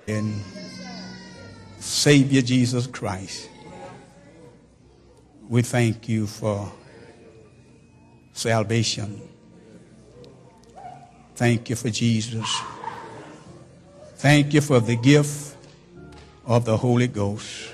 And Savior Jesus Christ, we thank you for salvation. Thank you for Jesus. Thank you for the gift of the Holy Ghost.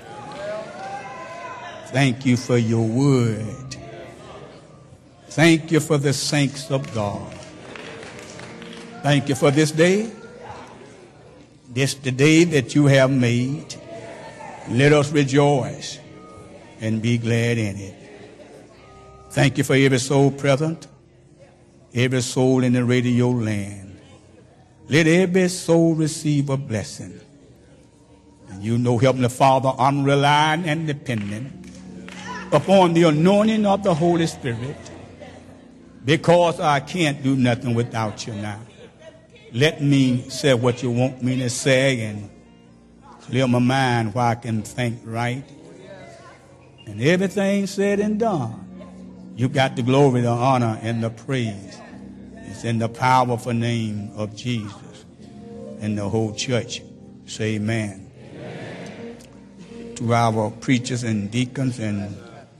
Thank you for your word. Thank you for the saints of God. Thank you for this day. This the day that you have made. Let us rejoice and be glad in it. Thank you for every soul present, every soul in the radio land. Let every soul receive a blessing. And you know, Heavenly Father, I'm relying and dependent upon the anointing of the Holy Spirit, because I can't do nothing without you now. Let me say what you want me to say and clear my mind where I can think right. And everything said and done, you got the glory, the honor, and the praise. It's in the powerful name of Jesus. And the whole church say amen. Amen. To our preachers and deacons and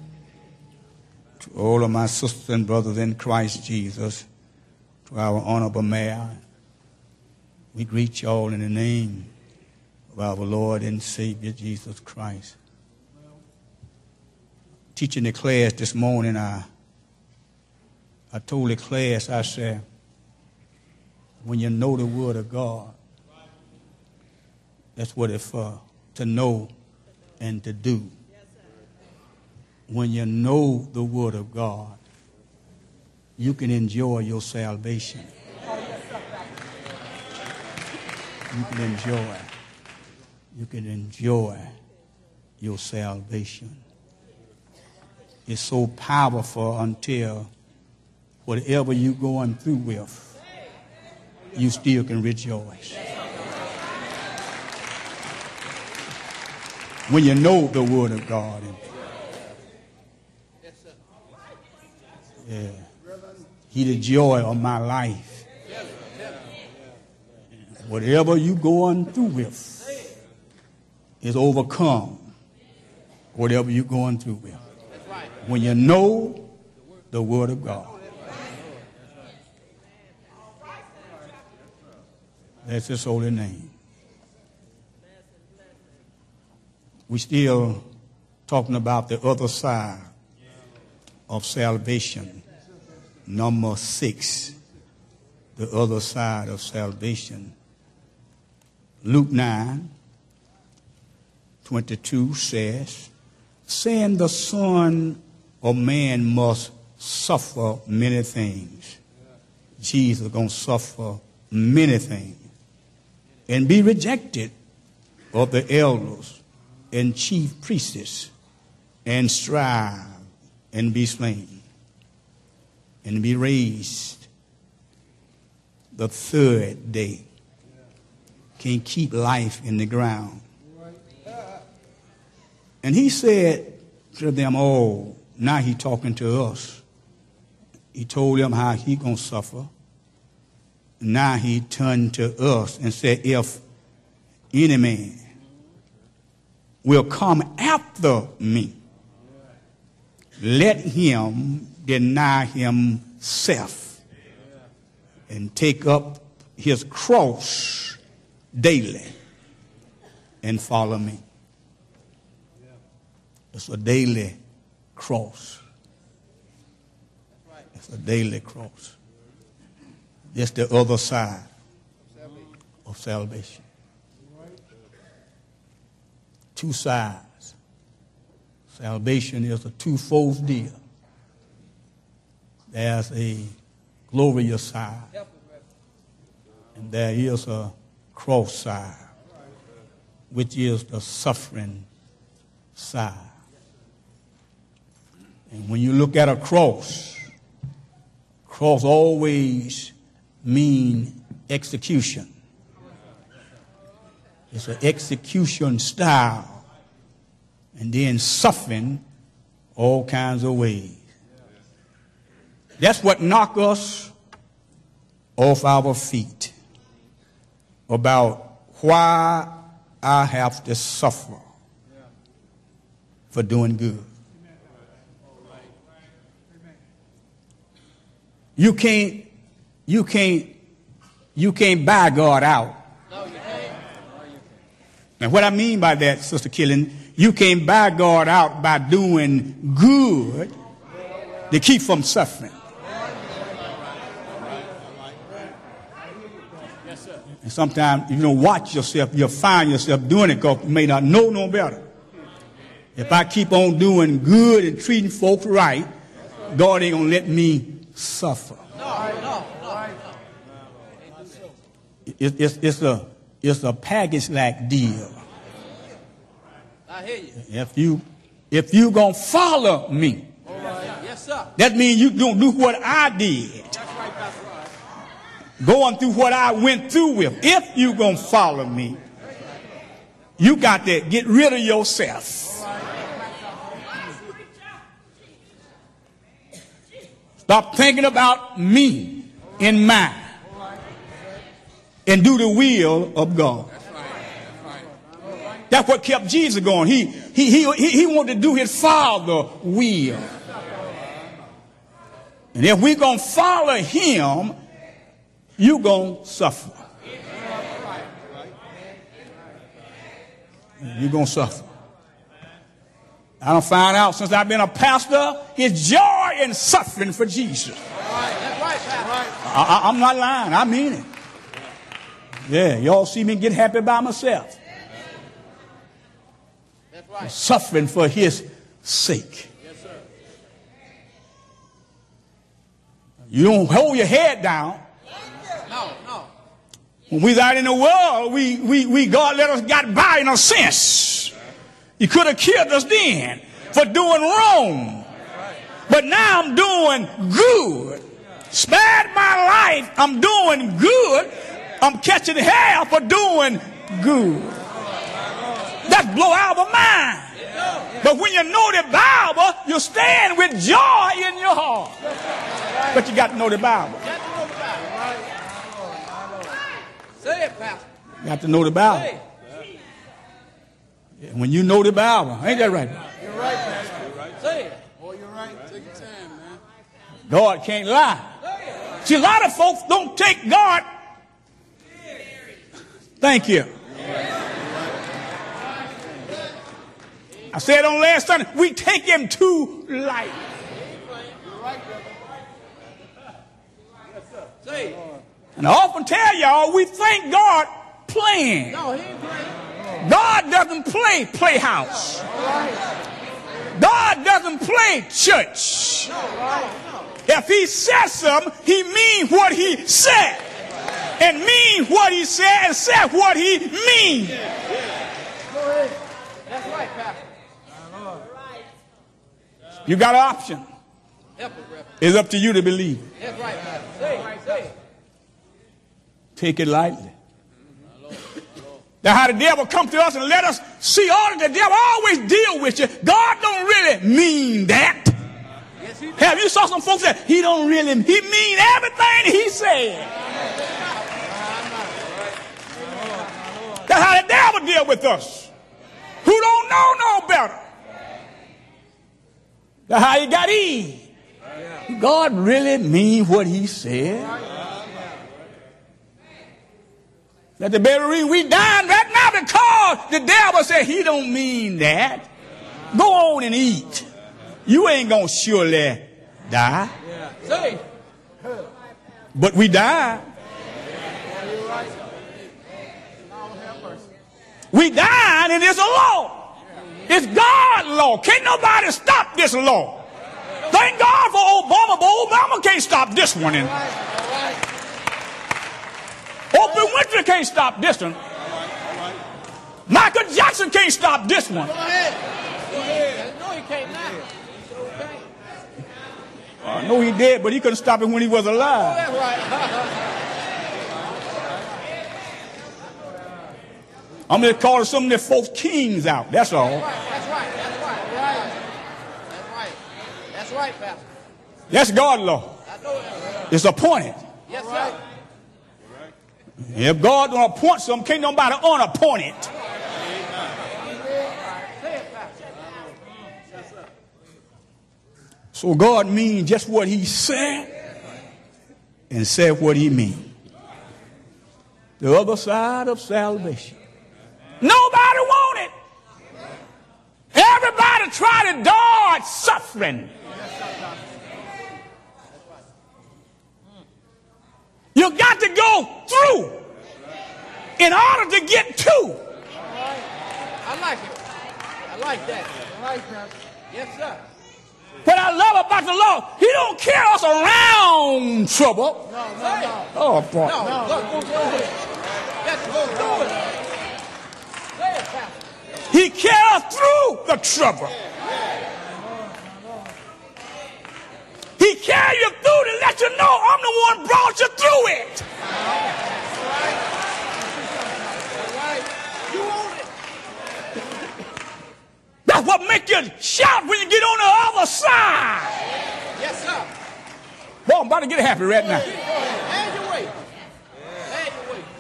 to all of my sisters and brothers in Christ Jesus, to our honorable mayor, we greet you all in the name of our Lord and Savior Jesus Christ. Teaching the class this morning, I told the class, I said, when you know the Word of God, that's what it's for, to know and to do. When you know the Word of God, you can enjoy your salvation. You can enjoy your salvation. It's so powerful until whatever you're going through with, you still can rejoice. When you know the Word of God. Yeah. He the joy of my life. Whatever you're going through with is overcome. Whatever you're going through with. When you know the Word of God. That's His holy name. We're still talking about the other side of salvation. Number 6, the other side of salvation. Luke 9:22 says, saying the Son of Man must suffer many things. Jesus is going to suffer many things and be rejected of the elders and chief priests and strive and be slain and be raised the third day. Can't keep life in the ground. And he said to them, oh, now he talking to us. He told them how he going to suffer. Now he turned to us and said, if any man will come after me, let him deny himself and take up his cross daily and follow me. It's a daily cross. It's a daily cross. That's the other side of salvation. Two sides. Salvation is a twofold deal. There's a glorious side, and there is a cross side, which is the suffering side. And when you look at a cross always mean execution. It's an execution style, and then suffering all kinds of ways. That's what knock us off our feet about why I have to suffer for doing good. You can't buy God out. And what I mean by that, Sister Killen, you can't buy God out by doing good to keep from suffering. And sometimes, you don't watch yourself, you'll find yourself doing it because you may not know no better. If I keep on doing good and treating folks right, God ain't going to let me suffer. It's a package-like deal. I hear you. If you going to follow me, yes, sir. That means you don't do what I did. Going through what I went through with. If you going to follow me, you got to get rid of yourself. Stop thinking about me in mind and do the will of God. That's what kept Jesus going. He wanted to do his Father's will. And if we're going to follow him, you're going to suffer. You're going to suffer. I don't find out since I've been a pastor, it's joy in suffering for Jesus. That's right, Pastor. I'm not lying. I mean it. Yeah, y'all see me get happy by myself. That's right. Suffering for his sake. Yes, sir. You don't hold your head down. No. When we was out in the world, we God let us get by in a sense. He could have killed us then for doing wrong. But now I'm doing good. Spared my life. I'm doing good. I'm catching hell for doing good. That blow out of mind. But when you know the Bible, you stand with joy in your heart. But you got to know the Bible. Say it, Pastor. You got to know the Bible. Say it. When you know the Bible, ain't that right? You're right, Pastor. You're right. Say it. Oh, you're right. Take your time, man. God can't lie. See, a lot of folks don't take God. Thank you. I said on last Sunday, we take him too light. Say it. And I often tell y'all, we think God playing. No, he ain't playing. God doesn't play playhouse. God doesn't play church. If he says something, he means what he said. And mean what he said and said what he means. Go ahead. That's right, Pastor. You got an option. Help it, Reverend. It's up to you to believe. That's right, Pastor. Say it. Say it. Take it lightly. That's how the devil come to us and let us see all that the devil always deal with you. God don't really mean that. Yes, he does. Have you saw some folks that he don't really, he mean everything he said. That's how the devil deal with us. Who don't know no better. That's how he got Eve. God really mean what he said. That's the very reason we dying right now, because the devil said he don't mean that. Go on and eat. You ain't going to surely die. Say it. But we die. We dying and it's a law. It's God's law. Can't nobody stop this law. Thank God for Obama, but Obama can't stop this one. Oprah Winfrey can't stop this one. Michael Jackson can't stop this one. Go ahead. Go ahead. No, he can't now. I know he did, but he couldn't stop it when he was alive. That's right. I'm just calling some of the folks kings out. That's all. That's right. That's right. That's right, Pastor. That's God's law. I know it. It's appointed. Yes, sir. If God don't appoint something, can't nobody unappoint it. So God means just what he said and said what he means. The other side of salvation. Nobody want it. Everybody try to dodge suffering. You got to go through in order to get to. I like it. I like that. I like that. Yes, sir. What I love about the Lord, he don't carry us around trouble. No. Oh, boy. No, look, go through it. Let's go through it. Say it, Pastor. He carries us through the trouble. He carries you through to let you know I'm the one brought you through it. You own it. That's what makes you shout when you get on the other side. Yes, sir. Boy, I'm about to get happy right now. Hand your way. Hand your way.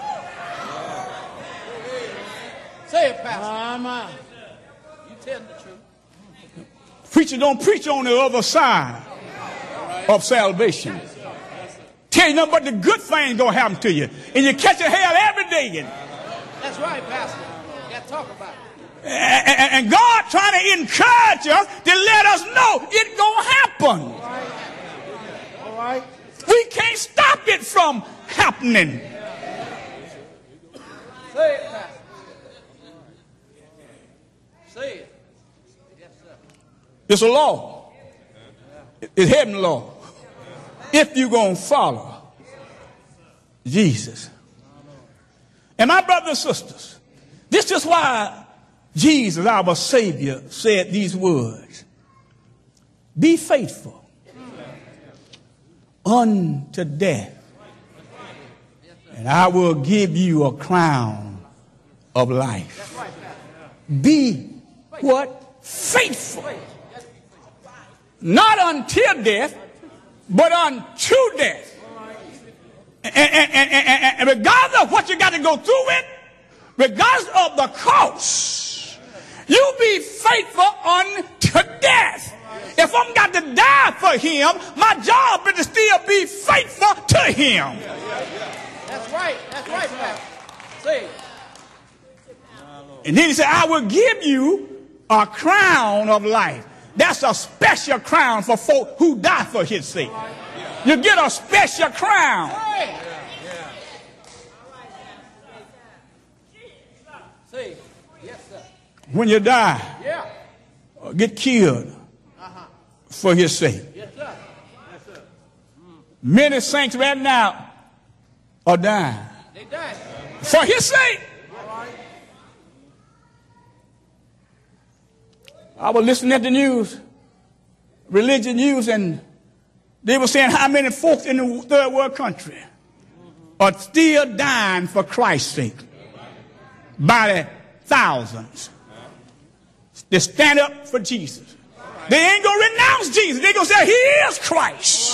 Say it, Pastor. You tell the truth. Preacher don't preach on the other side of salvation. Tell you nothing but the good things gonna happen to you. And you catch a hell every day. That's right, Pastor. You got to talk about it. And God trying to encourage us to let us know it's gonna happen. All right. We can't stop it from happening. Say it, Pastor. Say it. Yes, sir. It's a law. It's heaven law. If you're going to follow Jesus. And my brothers and sisters, this is why Jesus, our Savior, said these words. Be faithful unto death, and I will give you a crown of life. Be what? Faithful. Not until death, but unto death. And regardless of what you got to go through with, regardless of the cost, you be faithful unto death. If I'm got to die for him, my job is to still be faithful to him. That's right. That's right, Pastor. Say it. And then he said, I will give you a crown of life. That's a special crown for folk who die for his sake. You get a special crown. Say it. Yes, sir. When you die, Yeah. or get killed for his sake. Yes, sir. Yes, sir. Many saints right now are dying They died. for his sake. I was listening at the news, religion news, and they were saying how many folks in the third world country are still dying for Christ's sake by the thousands. They stand up for Jesus. They ain't going to renounce Jesus. They're going to say, he is Christ.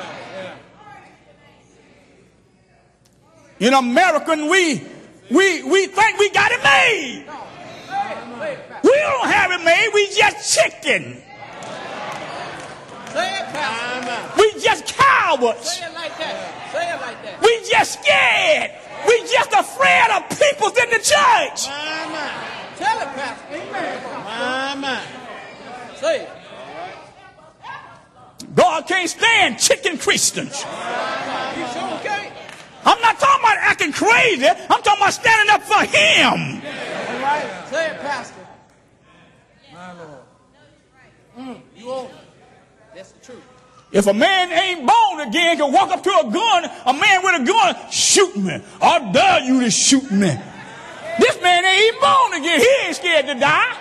In America, we think we got it made. We don't have it made. We just chicken. Say it, Pastor. We just cowards. Say it like that. Say it like that. We just scared. We just afraid of people in the church. Tell it, Pastor. Amen. Say it. God can't stand chicken Christians. You sure okay? I'm not talking about acting crazy. I'm talking about standing up for him. All right. Say it, Pastor. My Lord. You own it. That's the truth. If a man ain't born again, can walk up to a gun, a man with a gun, shoot me. I dare you to shoot me. This man ain't even born again. He ain't scared to die.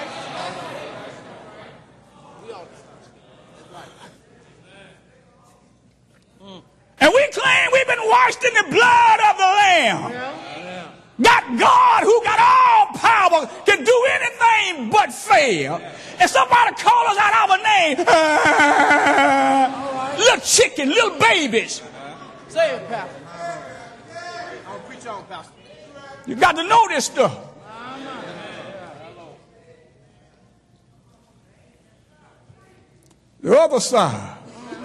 And we claim we've been washed in the blood of the Lamb. Got God who got all power, can do anything but fail. And somebody call us out our name. Little chicken, little babies. Say it, Pastor. I'll preach on, Pastor. You got to know this stuff. The other side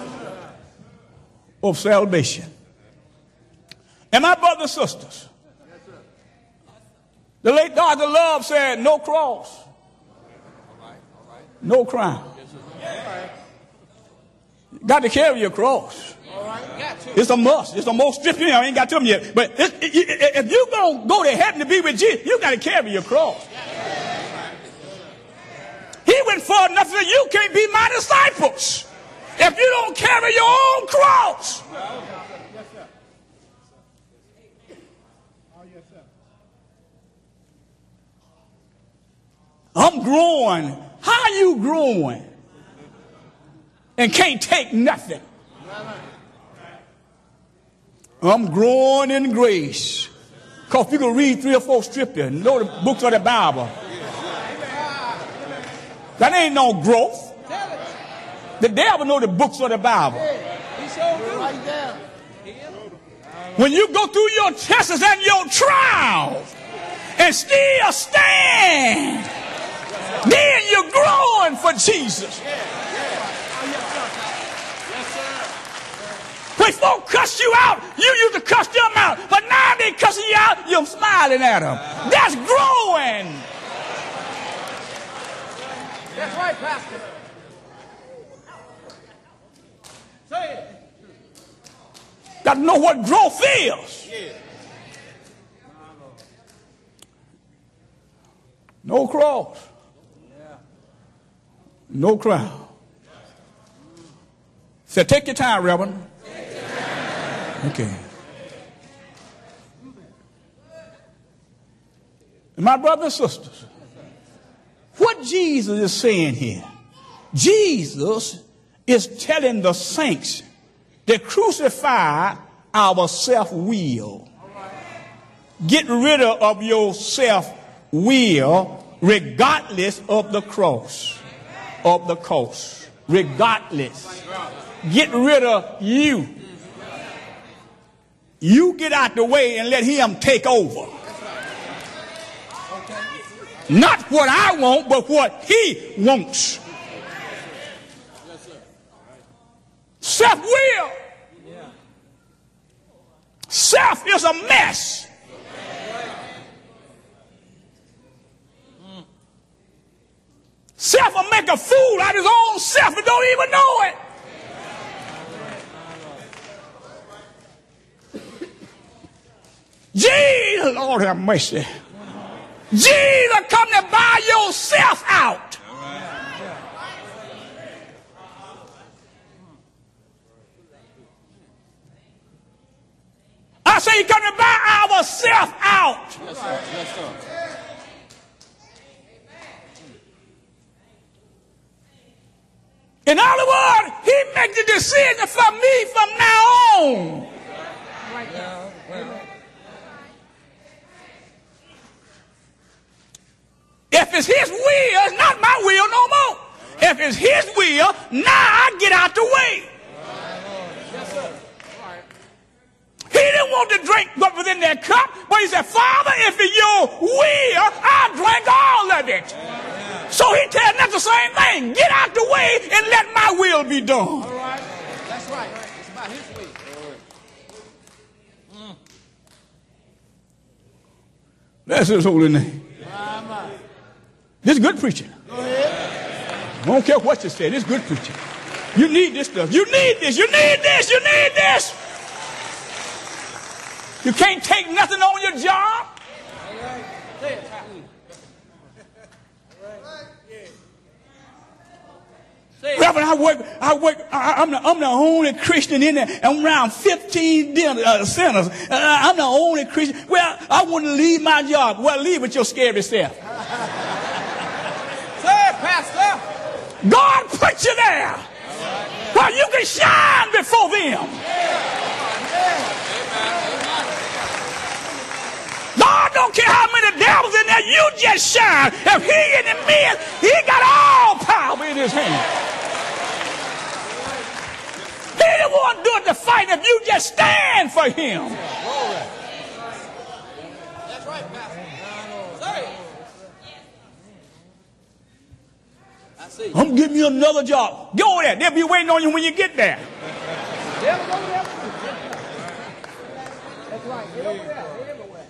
of salvation. And my brothers and sisters, the late Dr. Love said, no cross, no crown. Got to carry your cross. It's a must. It's a most strict thing. I ain't got to tell them yet. But if you're going to go to heaven to be with Jesus, you got to carry your cross. He went far enough that you can't be my disciples if you don't carry your own cross. I'm growing. How are you growing and can't take nothing? I'm growing in grace. Because you can read 3 or 4 scriptures and know the books of the Bible. That ain't no growth. The devil know the books of the Bible. When you go through your tests and your trials and still stand, then you're growing for Jesus. When folk cuss you out, you used to cuss them out. But now they cussing you out, you're smiling at them. That's growing. That's right, Pastor. Say it. Got to know what growth is. No cross. No crown. So take your time, Reverend. Okay. And my brothers and sisters, what Jesus is saying here, Jesus is telling the saints to crucify our self-will. Get rid of your self-will regardless of the cross, of the cost. Regardless. Get rid of you. You get out the way and let him take over. Not what I want, but what he wants. Self-will. Self is a mess. Self will make a fool out of his own self and don't even know it. Jesus, Lord have mercy. Jesus come to buy yourself out. I say he come to buy ourselves out. Yes, sir. Yes, sir. In other words, he makes the decision for me from now on. If it's his will, it's not my will no more. If it's his will, now I get out the way. He didn't want to drink what was in that cup, but he said, Father, if it's your will, I'll drink all of it. So he tells us the same thing. Get out the way and let my will be done. All right. That's right. It's about his will. That's his holy name. This is good preaching. Go ahead. I don't care what you say. This is good preaching. You need this stuff. You need this. You need this. You need this. You can't take nothing on your job. All right. Say it. Reverend, I'm the only Christian in there. I'm around 15 sinners. I'm the only Christian. Well, I wouldn't leave my job. Well, leave with your scary self. Say it, Pastor. God put you there where you can shine before them. God don't care how many devils in there, you just shine. If he in the midst, he got all power in his hand. He didn't want to do it to fight if you just stand for him. That's right, Pastor. Say it. see. I'm giving you another job. Go over there. They'll be waiting on you when you get there. Devil over there. That's right. Get over there. Everywhere.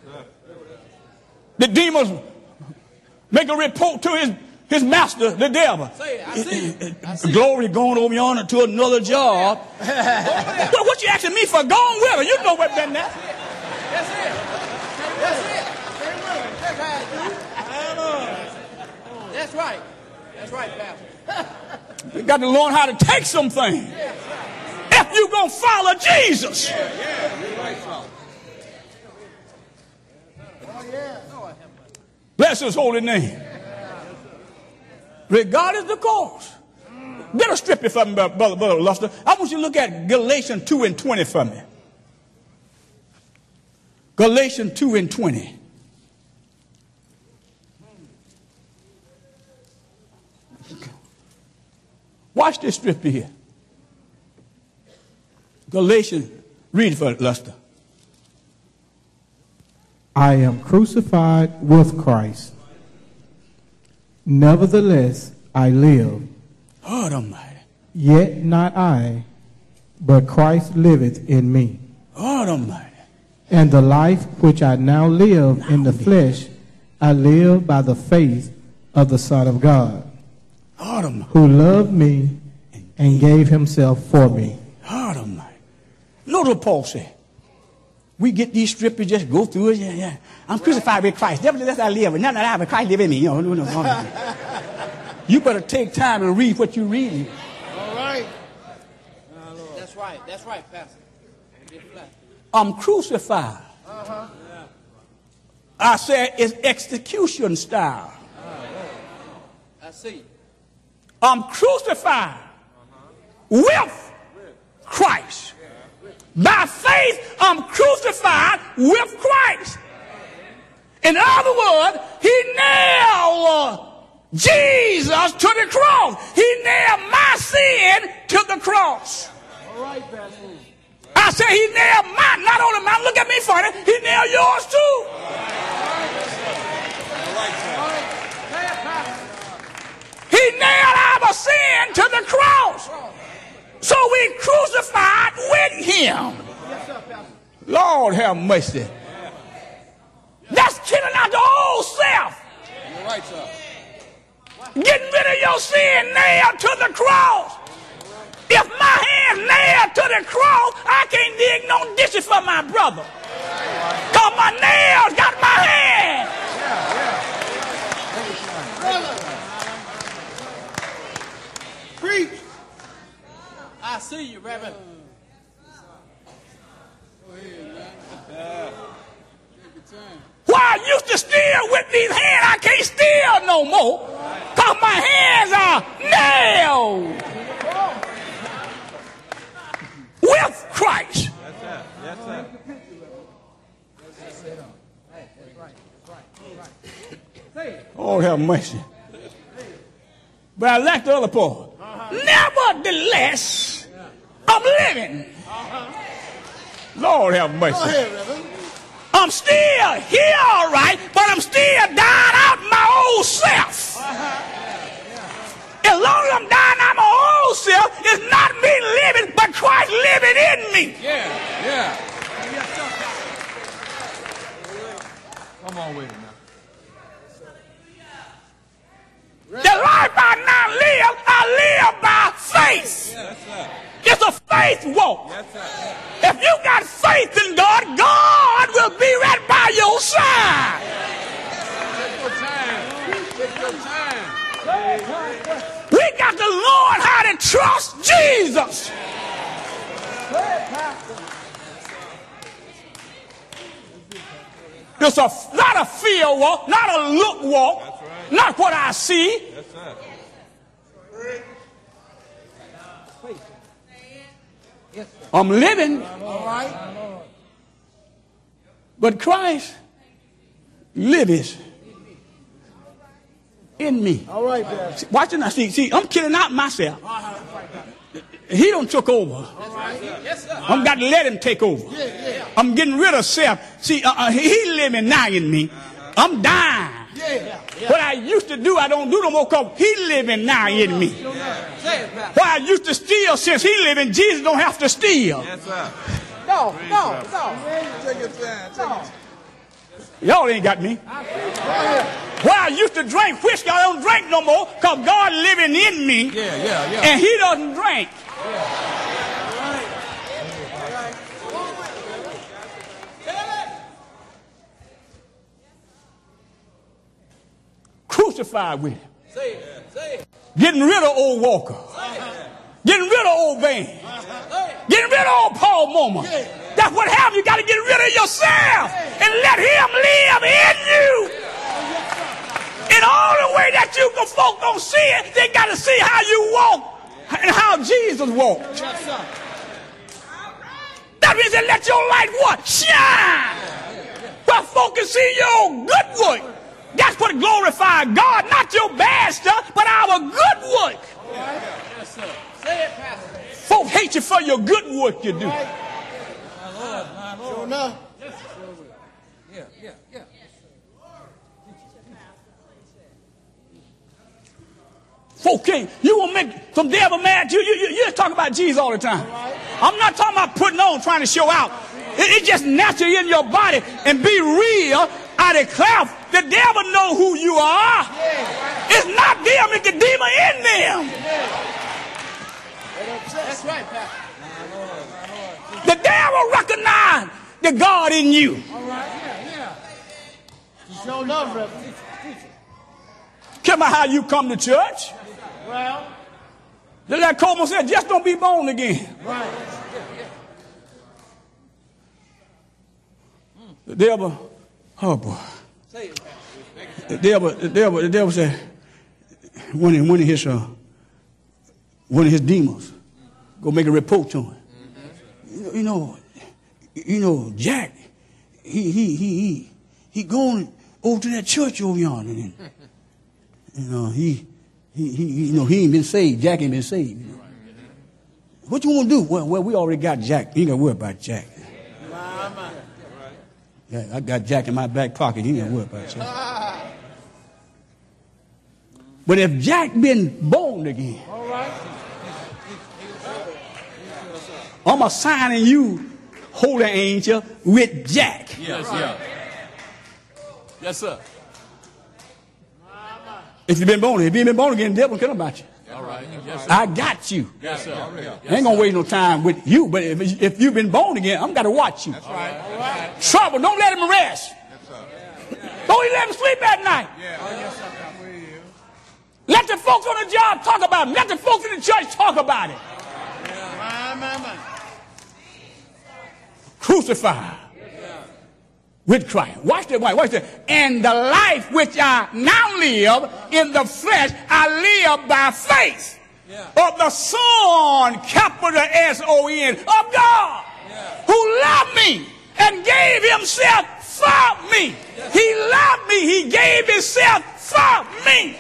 The demons make a report to his master, the devil. Say it. I see it. I see Glory going over yonder to another job. Well, what you asking me for? Go on with her. You know what's been there. That's it. That's it. That's how it is. That's right. That's right, Pastor. You got to learn how to take some things. If you're going to follow Jesus. Bless his holy name. Regardless the cause. Get a strip for me, Brother Luster. I want you to look at Galatians 2 and 20 for me. Galatians 2 and 20. Watch this strip here. Galatians, read it for Luster. I am crucified with Christ. Nevertheless, I live. God Almighty. Yet not I, but Christ liveth in me. God Almighty. And the life which I now live in the flesh, I live by the faith of the Son of God, God Almighty. who loved me and gave himself for me. God Almighty. Notice what Paul said. We get these strips, just go through it. Yeah. I'm crucified with Christ. Nevertheless, I live. Not that I, but Christ live in me. You better take time and read what you're reading. All right. That's right. That's right, Pastor. I'm crucified. I said it's execution style. I see. I'm crucified with Christ. By faith, I'm crucified with Christ. In other words, he nailed Jesus to the cross. He nailed my sin to the cross. All right, Pastor. I said he nailed mine, not only mine, look at me funny, he nailed yours too. He nailed our sin to the cross. So we crucified with him. Lord have mercy. That's killing out the old self. You're right, sir. Getting rid of your sin nailed to the cross. If my hand's nailed to the cross, I can't dig no dishes for my brother. Because my nails got my hand. Preach. I see you, Reverend. Why I used to steal with these hands, I can't steal no more. Because my hands are nailed with Christ. Oh, have mercy. But I like the other part. Nevertheless, I'm living. Lord have mercy. Go ahead, Reverend. I'm still here, all right, but I'm still dying out my old self. As long as I'm dying out my old self, it's not me living, but Christ living in me. Yeah. Come on with it now. The life I now live, I live by faith. It's a faith walk. If you got faith in God, God will be right by your side. Take your time. We got to learn how to trust Jesus. It's not a feel walk, not a look walk, not what I see. I'm living, All right. but Christ lives in me. All right, Pastor. Watch it now. See, I'm killing out myself. He don't took over. Yes, sir. I'm got to let him take over. I'm getting rid of self. See, he living now in me. I'm dying. What I used to do, I don't do no more because he living now in me. What I used to steal, since he living, Jesus don't have to steal. Yes, sir. No. Take your time. Y'all ain't got me. What I used to drink whiskey, I don't drink no more because God living in me. Yeah. And he doesn't drink. Crucified with him. Say it. Getting rid of old Walker. Getting rid of old Van. Getting rid of old Paul Momer. That's what happens. You got to get rid of yourself and let him live in you. And all the way that you can folk don't see it, they got to see how you walk and how Jesus walked. That means that let your light what? Shine. Where folk can see your good work. That's what glorifies God, not your bad stuff, but our good work. Yes, sir. Say it, Pastor. Folk hate you for your good work you do. My Lord. Sure enough. Yeah. Folk can't. You will make some devil mad. You just talk about Jesus all the time. I'm not talking about putting on, trying to show out. It's just naturally in your body and be real. I declare, the devil know who you are. It's not them, it's the demon in them. That's right, Pastor. The devil recognize the God in you. All right, yeah. Show love, Reverend. Care about how you come to church. Well, Just like Coleman said, just don't be born again. right. The devil, oh boy. Say it, Pastor. The devil said, one of his demons, go make a report to him. You know, Jack, he going over to that church over yonder. And, he ain't been saved. Jack ain't been saved. What you want to do? Well, we already got Jack. You ain't got to worry about Jack. Yeah, I got Jack in my back pocket. You ain't got to worry about Jack. But if Jack been born again, All right. I'm assigning you, holy angel, with Jack. Yes, sir. If you've been born again, the devil don't care about you. All right. Yes, sir. I got you. Yes, sir. I ain't gonna waste no time with you. But if you've been born again, I'm gotta watch you. That's right. All right. Trouble, don't let him rest. Yes, sir. Don't even let him sleep at night. Yes, sir. Let the folks on the job talk about him. Let the folks in the church talk about it. My. Crucified with Christ. Watch that. And the life which I now live in the flesh, I live by faith of the Son, capital S-O-N, of God, who loved me and gave himself for me. He loved me. He gave himself for me.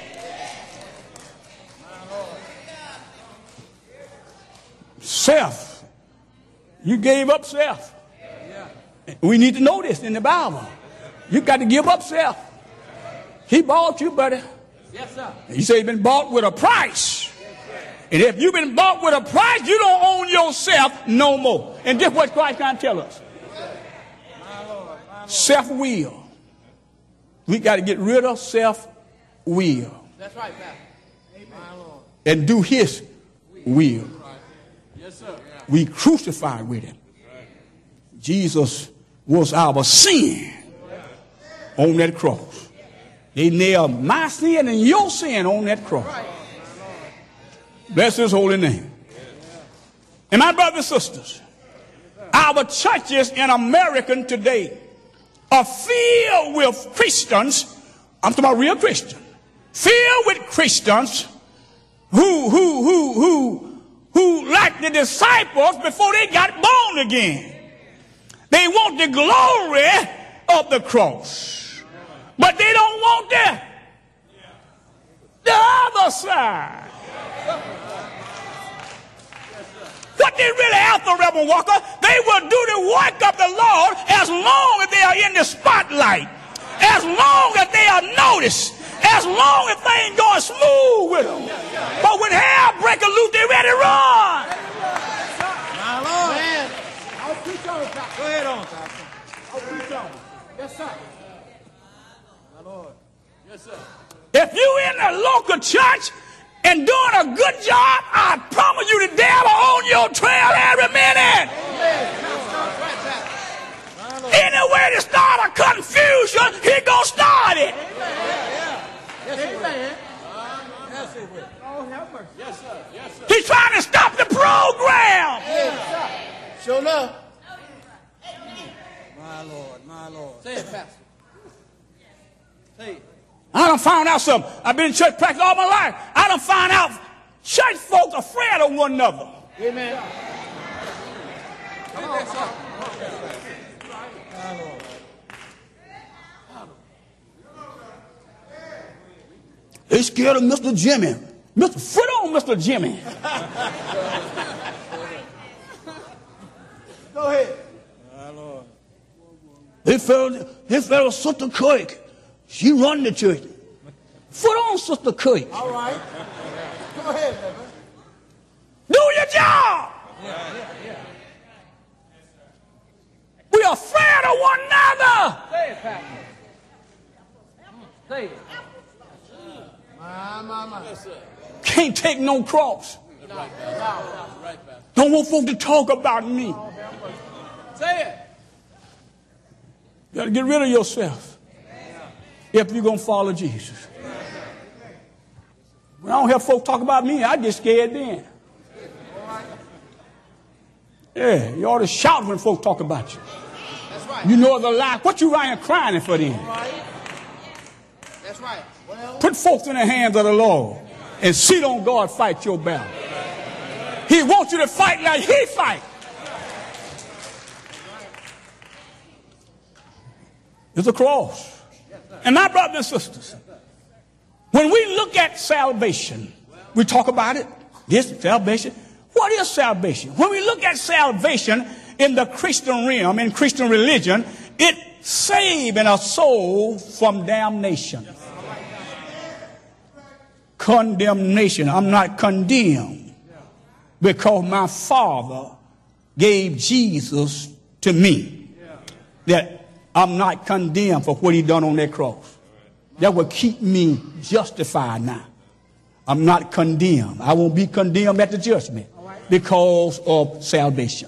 Self. You gave up self. We need to know this in the Bible. You got to give up self. He bought you, buddy. Yes, sir. You say you've been bought with a price. And if you've been bought with a price, you don't own yourself no more. And this is what Christ trying to tell us. Self-will. We got to get rid of self-will. That's right, Pastor. Amen. And do his will. Yes, sir. We crucified with him. Jesus was our sin on that cross. They nailed my sin and your sin on that cross. Bless his holy name. And my brothers and sisters, our churches in America today are filled with Christians. I'm talking about real Christians. Filled with Christians who like the disciples before they got born again. They want the glory of the cross. But they don't want the other side. What they really after, Reverend Walker, they will do the work of the Lord as long as they are in the spotlight. As long as they are noticed. As long as they ain't going smooth with them. But when hell break loose, they ready to run. My Lord. Man, I'll preach on it, Pastor. Go ahead on, Pastor. I'll preach on it. Yes, sir. My Lord. Yes, sir. If you in a local church and doing a good job, I promise you the devil on your trail every minute. Anywhere to start a confusion, he gonna start it. Amen. Yes, he will. Oh, have mercy. Yes, sir. Yes, sir. He's trying to stop the program. Sure enough. My Lord. My Lord. Say it, Pastor. Say it. I done found out something. I've been in church practice all my life. I done found out church folks are afraid of one another. Amen. Come on, sir. My Lord. They scared of Mr. Jimmy. Foot on Mr. Jimmy. Go ahead. My Lord. They felt Sister Kirk. She run the church. Foot on Sister Kirk. All right. Go ahead, Reverend. Do your job. We are afraid of one another. Say it, Pastor. Say it. My. Yes, sir. Can't take no cross. That's right, Pastor. That's right, Pastor. Don't want folk to talk about me. Say it. You got to get rid of yourself if you're going to follow Jesus. When I don't hear folk talk about me, I get scared then. Yeah, you ought to shout when folk talk about you. That's right. You know the lie. What you lying crying for then? That's right. Well, Put folks in the hands of the Lord and see on God fight your battle. He wants you to fight like he fight. It's a cross. And my brothers and sisters, when we look at salvation, we talk about it. This salvation. What is salvation? When we look at salvation in the Christian realm, in Christian religion, it saving a soul from damnation. Condemnation. I'm not condemned because my Father gave Jesus to me. That I'm not condemned for what he done on that cross. That will keep me justified now. I'm not condemned. I won't be condemned at the judgment because of salvation.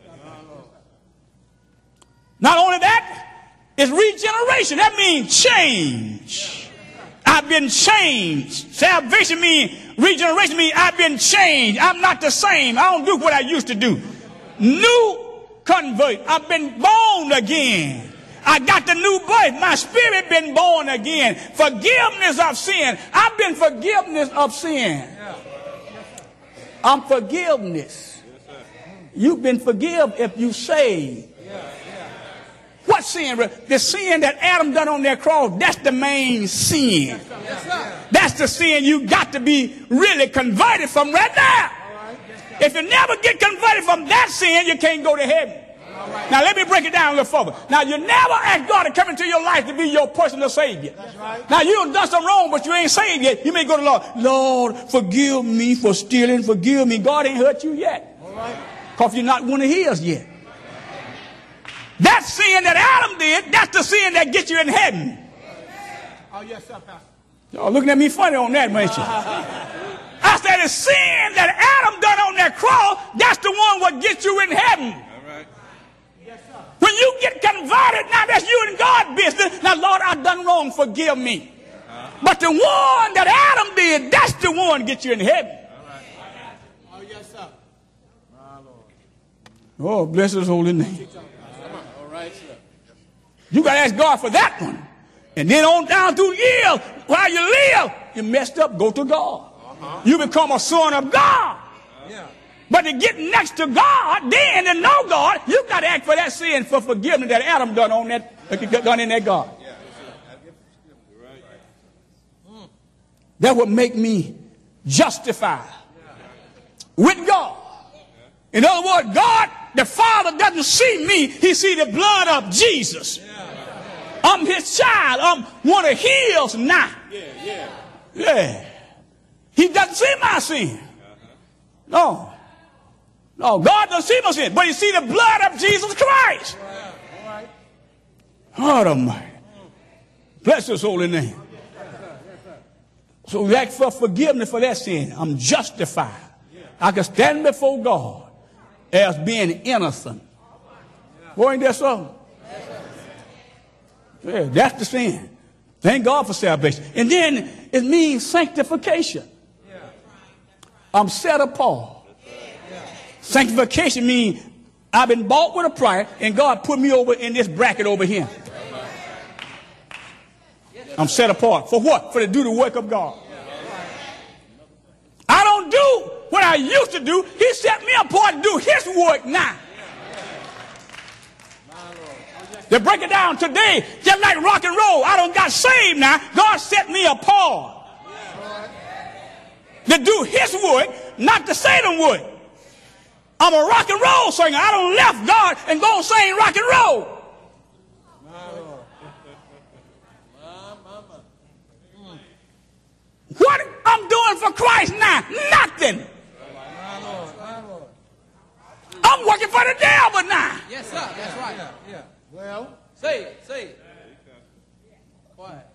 Not only that, it's regeneration. That means change. I've been changed. Salvation means, regeneration means I've been changed. I'm not the same. I don't do what I used to do. New convert. I've been born again. I got the new birth. My spirit been born again. Forgiveness of sin. I've been forgiveness of sin. I'm forgiveness. You've been forgiven if you saved. What sin? The sin that Adam done on that cross, that's the main sin. That's the sin you got to be really converted from right now. If you never get converted from that sin, you can't go to heaven. Now let me break it down a little further. Now you never ask God to come into your life to be your personal savior. Now you done something wrong, but you ain't saved yet. You may go to the Lord. Lord, forgive me for stealing. Forgive me. God ain't hurt you yet. Because you're not one of his yet. That sin that Adam did, that's the sin that gets you in heaven. oh, yes, sir, Pastor. Y'all looking at me funny on that, ain't you? I said the sin that Adam done on that cross, that's the one what gets you in heaven. When you get converted, now that's you and God business. Now, Lord, I've done wrong. Forgive me. But the one that Adam did, that's the one that gets you in heaven. Oh, yes, sir. Oh, bless his holy name. All right, sir. You got to ask God for that one. And then on down through years, while you live, you messed up, go to God. You become a son of God. Yeah. But to get next to God, then to know God, you got to ask for that sin for forgiveness that Adam done on that, done in that God. That would make me justified with God. In other words, God, the Father doesn't see me, he see the blood of Jesus I'm his child. I'm one of his now. Yeah. He doesn't see my sin. No. No, God doesn't see my sin. But he see the blood of Jesus Christ. God Almighty. Bless his holy name. So we ask for forgiveness for that sin. I'm justified. I can stand before God as being innocent. Boy, ain't that so? Yeah, that's the sin. Thank God for salvation. And then it means sanctification. I'm set apart. Sanctification means I've been bought with a price and God put me over in this bracket over here. I'm set apart. For what? For to do the work of God. I don't do what I used to do. He set me apart to do his work now. To break it down today, just like rock and roll, I don't got saved now. God set me apart to do his work, not the Satan work. I'm a rock and roll singer. I don't left God and go sing rock and roll. What I'm doing for Christ now? Nothing. I'm working for the devil now. Yes, sir. That's right. Yeah. Well, say it. Quiet.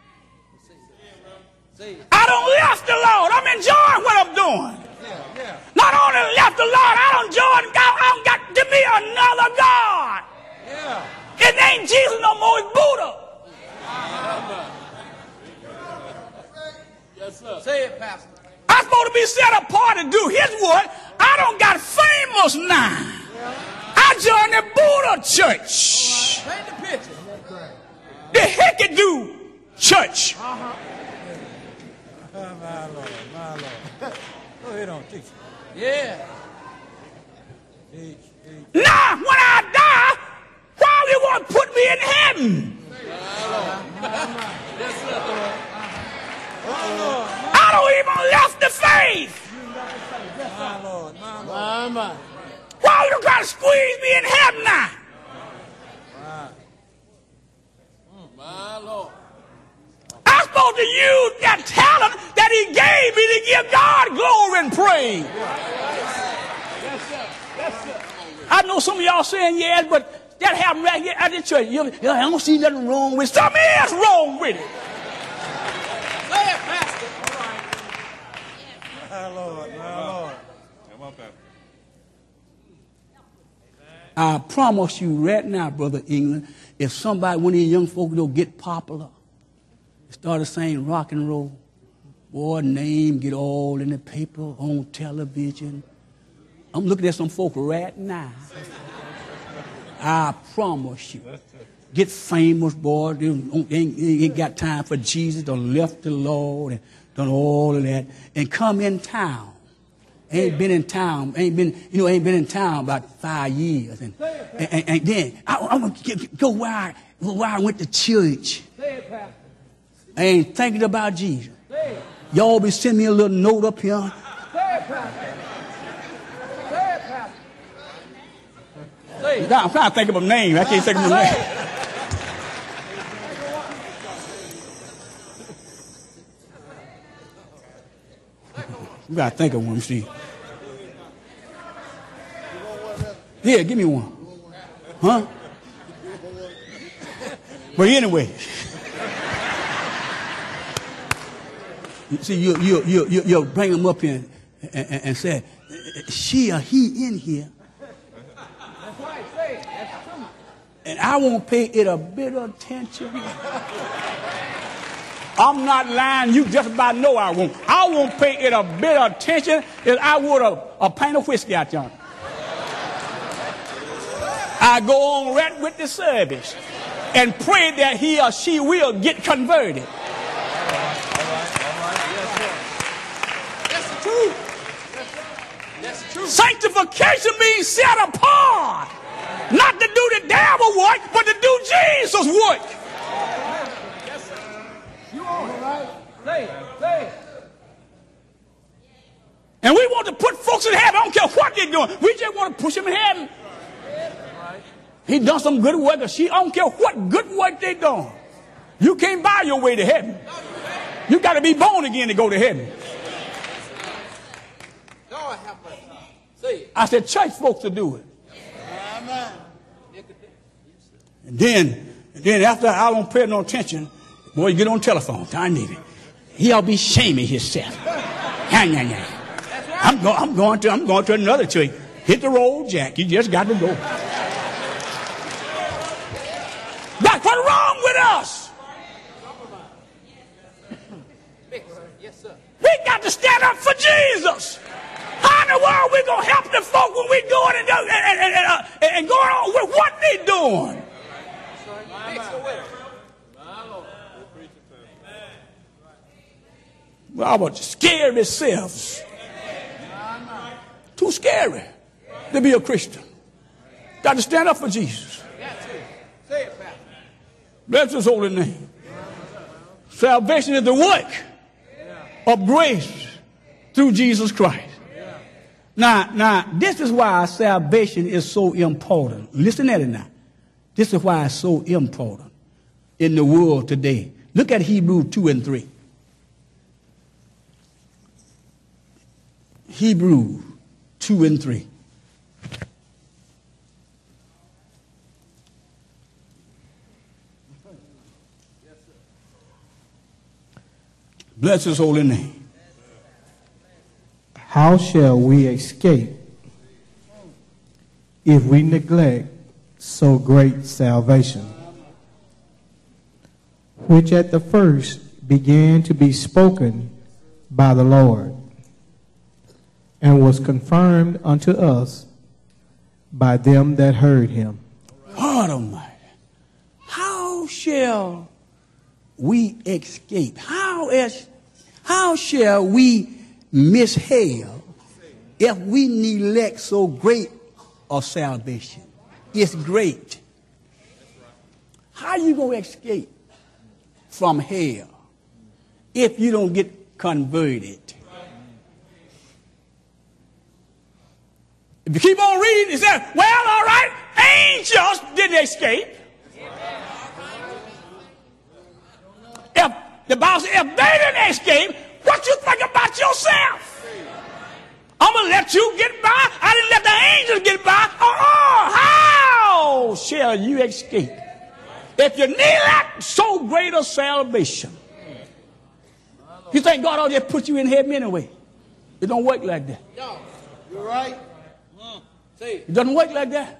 Say it. I don't left the Lord. I'm enjoying what I'm doing. Not only left the Lord, I don't join God. I don't got to be another God. It ain't Jesus no more. It's Buddha. Yes, sir. Say it, Pastor. I'm supposed to be set apart to do his work. I don't got famous now. I joined the Buddha church. Paint the picture. The Hickadoo church. My Lord. Go ahead on, teach. Yeah. Teach. Now, when I die, why you want to put me in heaven? I don't even left the faith. My Lord. Why you trying to squeeze me in heaven now? My Lord. I'm supposed to use that talent that he gave me to give God glory and praise. Yes, sir. I know some of y'all saying yes, but that happened right here at the church. I don't see nothing wrong with it. Something else wrong with it. Say it, Pastor. My Lord. Come on, Pastor. I promise you right now, Brother England, if somebody, one of these young folks don't get popular, started saying rock and roll, boy, name get all in the paper, on television. I'm looking at some folk right now. I promise you. Get famous, boy. They ain't got time for Jesus. Done left the Lord and done all of that. And come in town. Ain't been in town about 5 years. And then I want to go where I went to church. I ain't thinking about Jesus. Y'all be sending me a little note up here. I'm trying to think of a name. I can't think of a name. You got to think of one, see. Yeah, give me one. Huh? But anyway. See, you'll bring them up here and say, she or he in here. That's right. Say it. That's true. And I won't pay it a bit of attention. I'm not lying. You just about know I won't. I won't pay it a bit of attention as I would a pint of whiskey out there. I go on right with the service and pray that he or she will get converted. That's the truth. That's the truth. Sanctification means set apart. Not to do the devil work, but to do Jesus' work. Yes, sir. You on it, right? Say it. And we want to put folks in heaven. I don't care what they're doing. We just want to push them in heaven. He done some good work, or she, I don't care what good work they done. You can't buy your way to heaven. You got to be born again to go to heaven. Lord have mercy. See. I said, church folks will do it. Amen. And then after I don't pay no attention, boy, you get on the telephone. I need it. He ought to be shaming himself. I'm going to another church. Hit the road, Jack. You just got to go. That's what's wrong with us. Yes, sir. We got to stand up for Jesus. How in the world we going to help the folk when we doing and going on with what they doing? Fix the way. Well, I was scared themselves. Too scary to be a Christian. Got to stand up for Jesus. Got to. Say it, Pastor. Bless his holy name. Salvation is the work of grace through Jesus Christ. Now, this is why salvation is so important. Listen at it now. This is why it's so important in the world today. Look at Hebrews 2 and 3. Hebrews 2 and 3. Bless his holy name. How shall we escape if we neglect so great salvation, which at the first began to be spoken by the Lord, and was confirmed unto us by them that heard him? God Almighty, how shall we escape? How shall we miss hell if we neglect so great a salvation? It's great. How you going to escape from hell if you don't get converted? If you keep on reading, it says, well, all right, angels didn't escape. If the Bible says, if they didn't escape, what you think about yourself? I'm going to let you get by. I didn't let the angels get by. How shall you escape if you neglect so great a salvation? You think God ought to just put you in heaven anyway? It don't work like that. No, you're right. See. It doesn't work like that.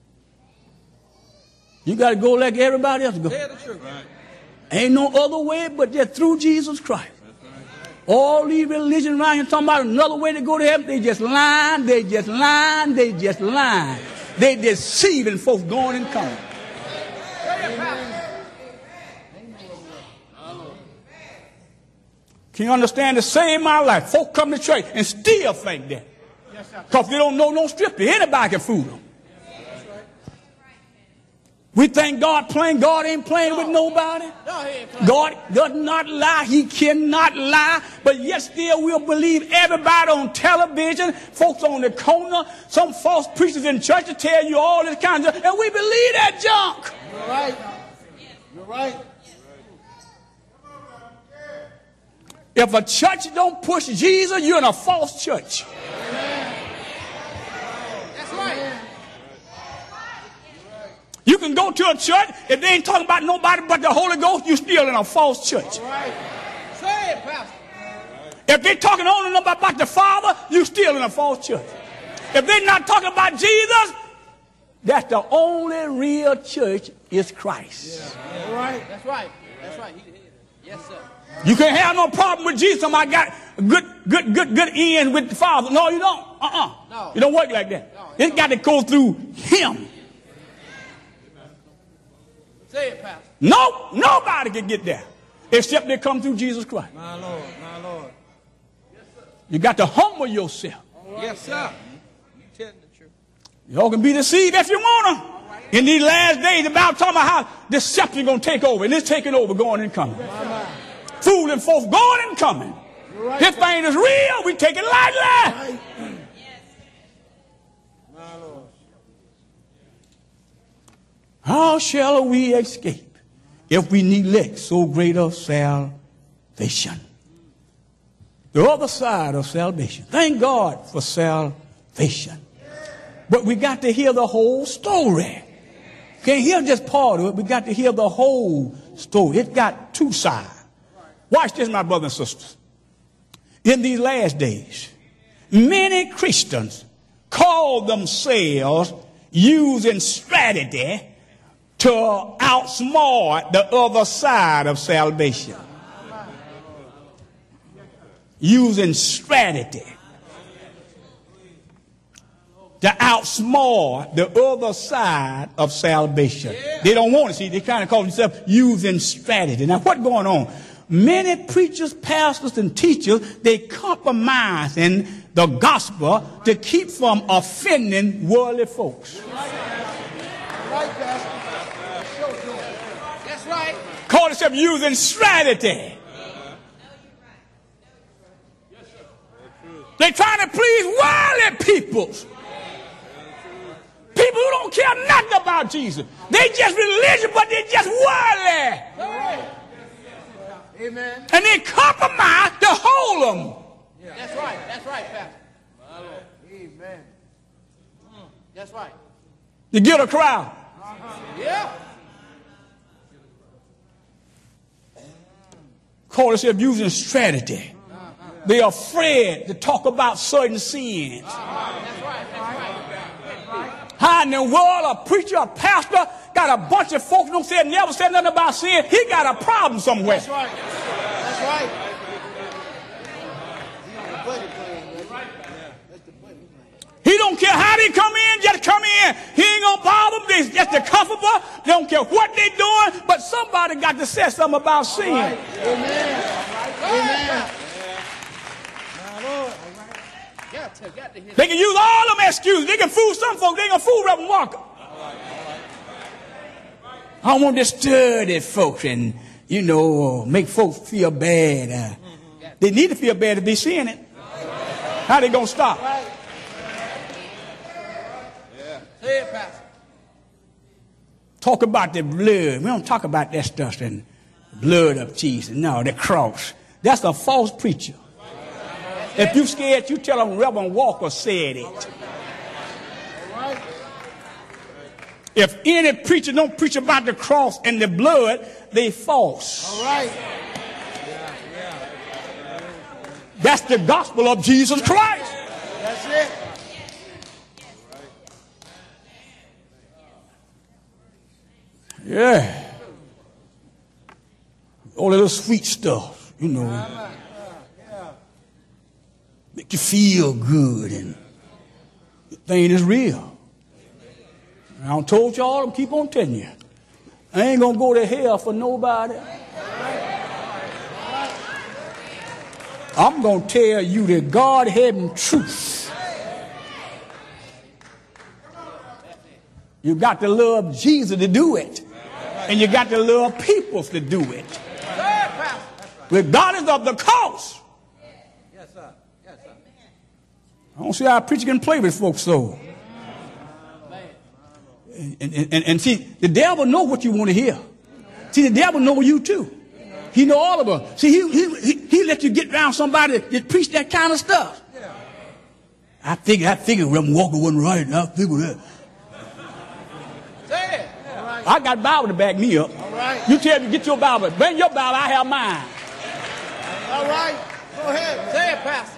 You got to go like everybody else goes. Tell the truth. Right. Ain't no other way but just through Jesus Christ. All these religions around here talking about another way to go to heaven, they just lying, they just lying, they just lying. They deceiving folks going and coming. Can you understand the same in my life? Folk come to church and still think that. Because they don't know no scripture. Anybody can fool them. We think God playing. God ain't playing with nobody. No, he ain't playing. God does not lie. He cannot lie. But yet still we'll believe everybody on television, folks on the corner, some false preachers in church to tell you all this kind of stuff. And we believe that junk. You're right. You're right. If a church don't push Jesus, you're in a false church. That's right. You can go to a church, if they ain't talking about nobody but the Holy Ghost, you're still in a false church. All right. Say it, Pastor. If they're talking only about the Father, you're still in a false church. If they're not talking about Jesus, that's the only real church is Christ. Yeah. All right. That's right. That's right. Yes, sir. You can't have no problem with Jesus. I got good end with the Father. No, you don't. No. It don't work like that. No, it's got to go through Him. Say it, Pastor. No, nobody can get there except they come through Jesus Christ. My Lord. My Lord. You got to humble yourself. Right. Yes, sir. You telling the truth. Y'all can be deceived if you want to. In these last days, the Bible talking about how deception going to take over. And it's taking over, going and coming. Fooling folks going and coming. Right. This thing is real. We take it lightly. My Lord. How shall we escape if we neglect so great a salvation? The other side of salvation. Thank God for salvation. But we got to hear the whole story. Can't hear just part of it. We got to hear the whole story. It got two sides. Watch this, my brothers and sisters. In these last days, many Christians call themselves using strategy to outsmart the other side of salvation. Using strategy to outsmart the other side of salvation. They don't want to see. They kind of call themselves using strategy. Now, what's going on? Many preachers, pastors, and teachers, they compromise in the gospel to keep from offending worldly folks. That's right. Call themselves using strategy. They're trying to please worldly people. People who don't care nothing about Jesus. They just religious, but they're just worldly. Amen. And they compromise to hold them. That's right. That's right, Pastor. Amen. That's right. To get a crowd. Yeah. Call themselves using strategy. They're afraid to talk about certain sins. That's right. That's right. How in the world a preacher, a pastor, got a bunch of folks who never said nothing about sin? He got a problem somewhere. That's right. That's right. He don't care how they come in, just come in. He ain't gonna bother them. They just a comfortable. They don't care what they doing, but somebody got to say something about sin. Right. Amen. Amen. They can use all them excuses. They can fool some folks. They ain't gonna fool Reverend Walker. I don't want to disturb these folks and, make folks feel bad. They need to feel bad to be seeing it. How they gonna stop? Say it, Pastor. Talk about the blood. We don't talk about that stuff and blood of Jesus. No, the cross. That's a false preacher. If you scared, you tell them Reverend Walker said it. If any preacher don't preach about the cross and the blood, they false. All right. That's the gospel of Jesus Christ. That's it. Yeah. All that little sweet stuff, make you feel good, and the thing is real. And I told y'all, I keep on telling you, I ain't gonna go to hell for nobody. I'm gonna tell you the God-given truth. You got to love Jesus to do it, and you got to love people to do it, regardless of the cost. I don't see how a preacher can play with folks so. And see, the devil know what you want to hear. See, the devil know you too. He know all of us. See, he let you get around somebody that preach that kind of stuff. I figured Reverend Walker wasn't right. I figured that. Say it. I got Bible to back me up. All right. You tell me, get your Bible. Bring your Bible, I have mine. All right. Go ahead. Say it, Pastor.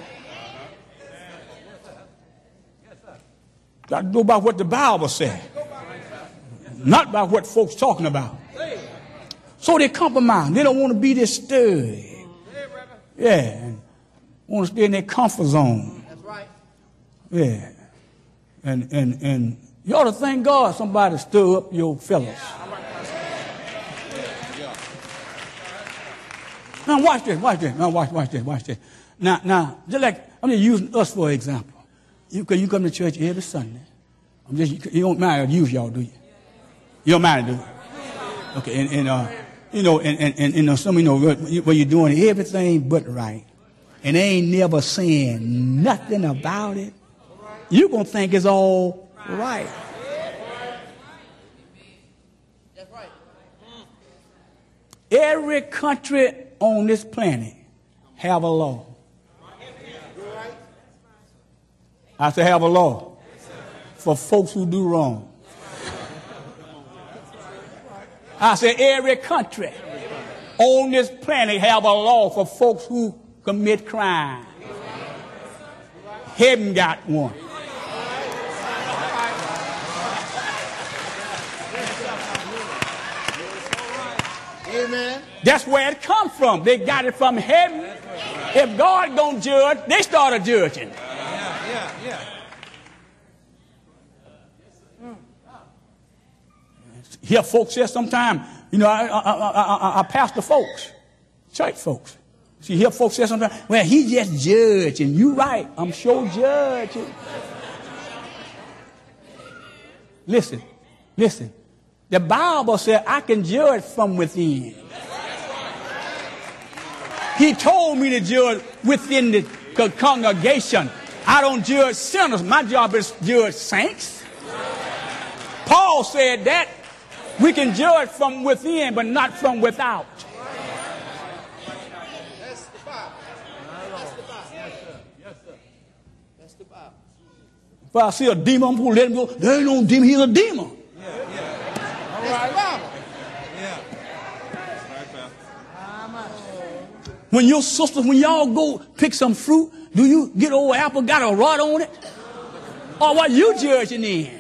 Got to go by what the Bible says, not by what folks talking about. So they compromise. They don't want to be disturbed. Yeah, and want to stay in their comfort zone. That's right. Yeah, and you ought to thank God somebody stir up your fellows. Now watch this. Now watch this. Now, just like I'm just using us for example. You come to church every Sunday. You don't mind to use y'all, do you? You don't mind to do it. Okay, and some of you know what you're doing everything but right, and they ain't never saying nothing about it. You're gonna think it's all right. Every country on this planet have a law. I say have a law for folks who do wrong. I say every country on this planet have a law for folks who commit crime. Heaven got one. Amen. That's where it comes from. They got it from heaven. If God gonna judge, they started judging. Hear folks say sometimes, you know, I pastor folks, church folks. See, hear folks say sometimes, well, he just judging. You right, I'm sure judging. Listen. The Bible said I can judge from within. He told me to judge within the congregation. I don't judge sinners. My job is to judge saints. Paul said that we can judge from within, but not from without. That's the Bible. That's the Bible. Yes, sir. That's the Bible. If I see a demon, I'm going to let him go. There ain't no demon. He's a demon. That's the Bible. When your sisters, when y'all go pick some fruit, do you get old apple got a rod on it? Or what you judging in?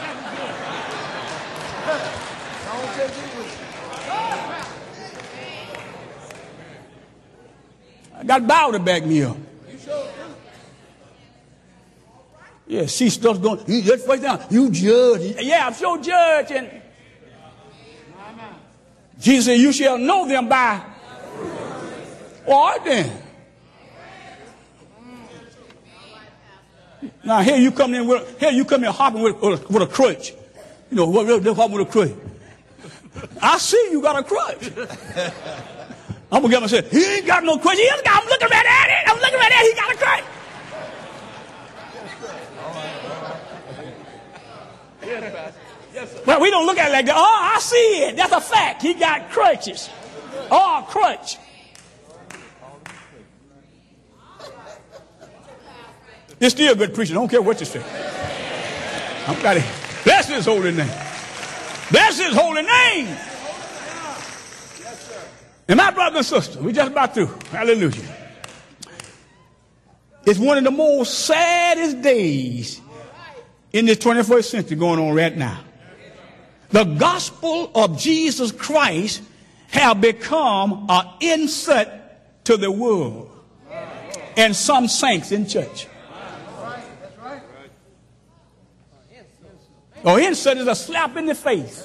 I got Bible to back me up. Yeah, see stuff going. You just face down. You judge. Yeah, I'm sure judging. Jesus said, "You shall know them by." All right then. Now here you come in hopping with a crutch. You know what? They're hopping with a crutch. I see you got a crutch. I'm gonna get him and say, he ain't got no crutch. I'm looking right at it. I'm looking right at it. He got a crutch. Well, we don't look at it like that. Oh, I see it. That's a fact. He got crutches. Oh, crutch. It's still good preaching. I don't care what you say. I'm got it. Bless his holy name. Bless his holy name. And my brother and sister, we just about through. Hallelujah. It's one of the most saddest days in the 21st century going on right now. The gospel of Jesus Christ have become an insult to the world and some saints in church. Oh, insult is a slap in the face.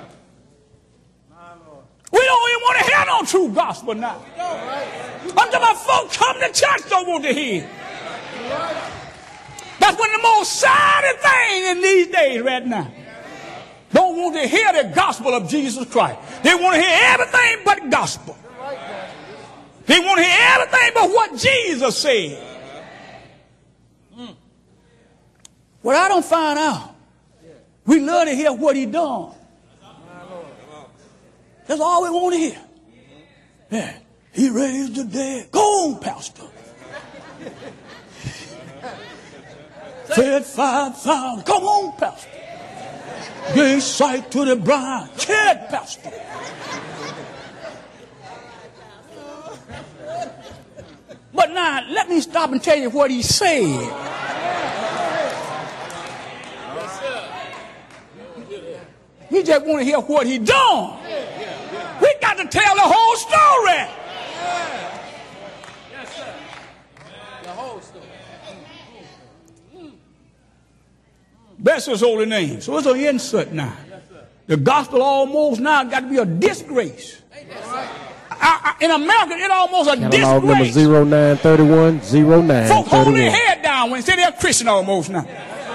We don't even want to hear no true gospel now. I'm talking about folks come to church don't want to hear. That's one of the most saddest things in these days right now. Don't want to hear the gospel of Jesus Christ. They want to hear everything but gospel. They want to hear everything but what Jesus said. What I don't find out, we love to hear what he done. That's all we want to hear. Yeah, he raised the dead. Go on, Pastor. Fed 5,000. Come on, Pastor. Gave sight to the blind. Kid, Pastor. But now, let me stop and tell you what he said. We just want to hear what he done. We got to tell the whole story. Yes, sir. The whole story. Bless his holy name. So it's an insult now. The gospel almost now got to be a disgrace. In America, it's almost a Catalog number disgrace. 0931 0931. Folk hold their head down when they say they're Christian almost now.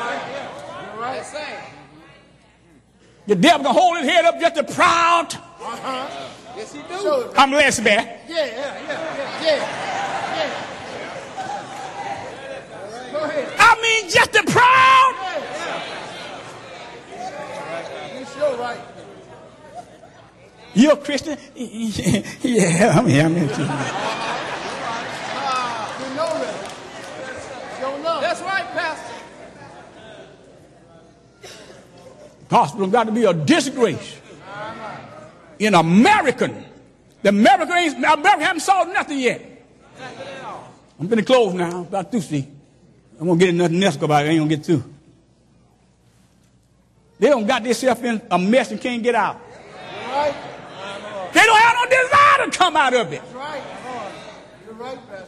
The devil can hold his head up just to proud. Yes, he do. I'm lesbian. Yeah. Go ahead. I mean, just to proud. You sure right. You're a Christian? Yeah, I'm here. You know that. Don't know. That's right, Pastor. Gospel got to be a disgrace in American. The America haven't solved nothing yet. I'm going to close now. About to see. I'm going to get nothing else about it. I ain't going to get through. They don't got themselves in a mess and can't get out. Right. They don't have no desire to come out of it. That's right. You're right, Pastor.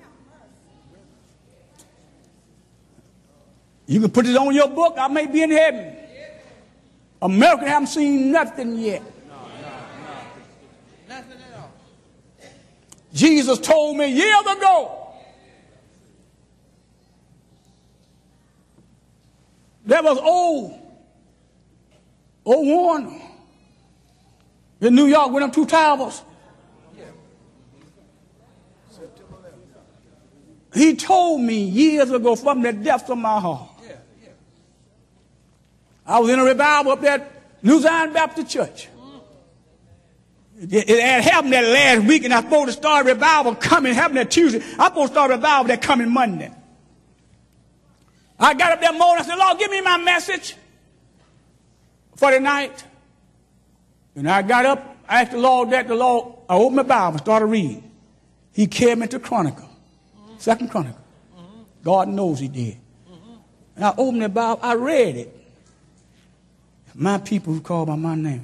You can put it on your book. I may be in heaven. America haven't seen nothing yet. Nothing at all. Jesus told me years ago there was old Warner in New York with them two towers. He told me years ago from the depths of my heart. I was in a revival up there at New Zion Baptist Church. It had happened that last week, and I was supposed to start a revival coming, happened that Tuesday. I was supposed to start a revival that coming Monday. I got up that morning, I said, Lord, give me my message for the night. And I got up, I asked the Lord that, I opened my Bible and started reading. He carried me to Chronicle, 2nd Chronicle. God knows he did. And I opened the Bible, I read it. My people who call by my name.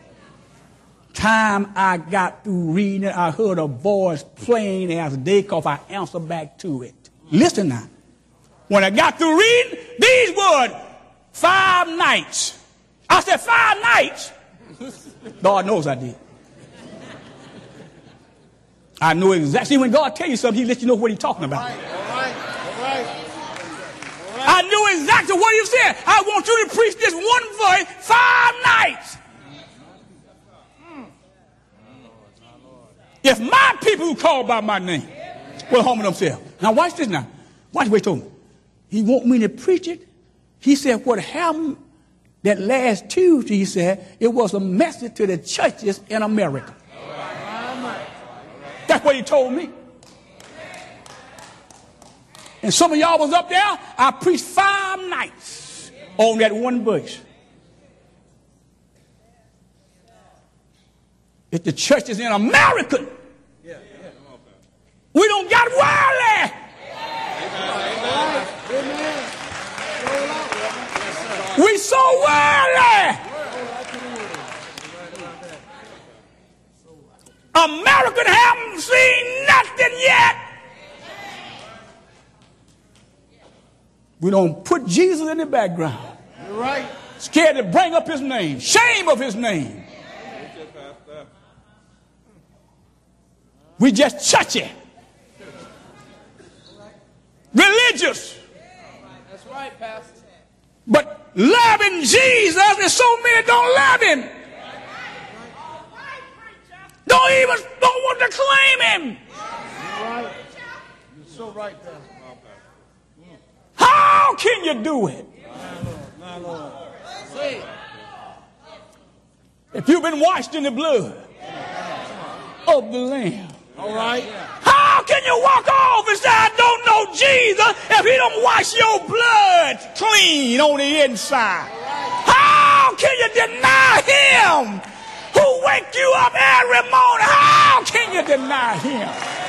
Time I got through reading it, I heard a voice plain as day because I answered back to it. Listen now. When I got through reading, these words, 5 nights. I said, 5 nights? God knows I did. I know exactly. See, when God tells you something, he lets you know what he's talking about. All right. I knew exactly what he said. I want you to preach this one verse 5 nights. If my people who call by my name will humble themselves. Now watch this now. Watch what he told me. He want me to preach it. He said what happened that last Tuesday, he said, it was a message to the churches in America. That's what he told me. And some of y'all was up there, I preached 5 nights on that one verse. If the church is in America, we don't got worldly. We so worldly. American haven't seen nothing yet. We don't put Jesus in the background. You're right. Scared to bring up his name. Shame of his name. We just churchy. Religious. That's right, Pastor. But loving Jesus, and so many don't love him. Don't want to claim him. You're right. You're so right, Pastor. How can you do it? My Lord. See. If you've been washed in the blood of the Lamb. All right. How can you walk off and say, I don't know Jesus, if he don't wash your blood clean on the inside? How can you deny him who wake you up every morning? How can you deny him?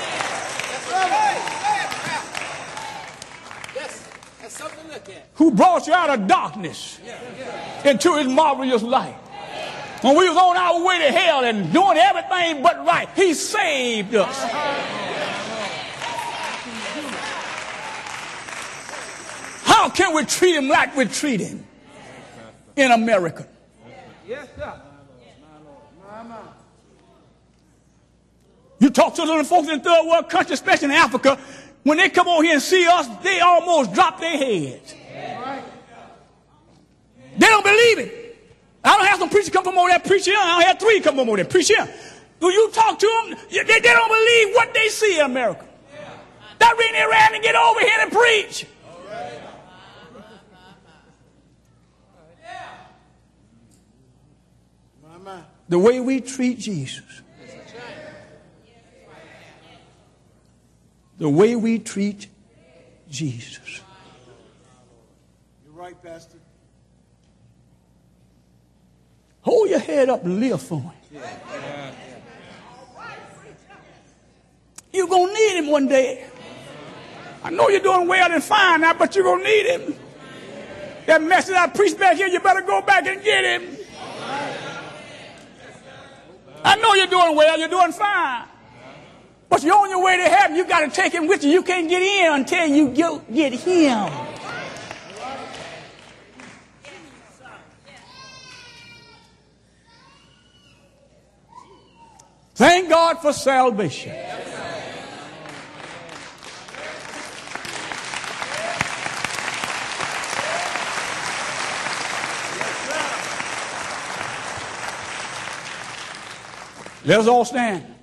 That's something to look at. Who brought you out of darkness into his marvelous light. When we was on our way to hell and doing everything but right, he saved us. How can we treat him like we treat him in America? Yes, sir. You talk to little folks in third world countries, especially in Africa, when they come over here and see us, they almost drop their heads. They don't believe it. I don't have some preachers come from over there preach here. I don't have 3 come from over there preach here. When you talk to them, they don't believe what they see in America. That reason they ran to get over here and preach. the way we treat Jesus. The way we treat Jesus. You're right, Pastor. Hold your head up and live for him. You're going to need him one day. I know you're doing well and fine now, but you're going to need him. That message I preached back here, you better go back and get him. I know you're doing well, you're doing fine. But you're on your way to heaven, you got to take him with you. You can't get in until you get him. Thank God for salvation. Let us all stand.